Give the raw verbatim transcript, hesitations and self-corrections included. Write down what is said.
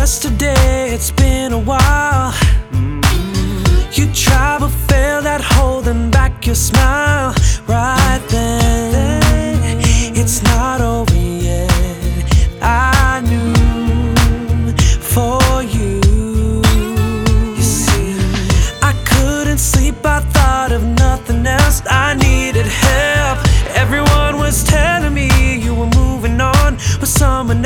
yesterday, it's been a while. You try but failed at holding back your smile.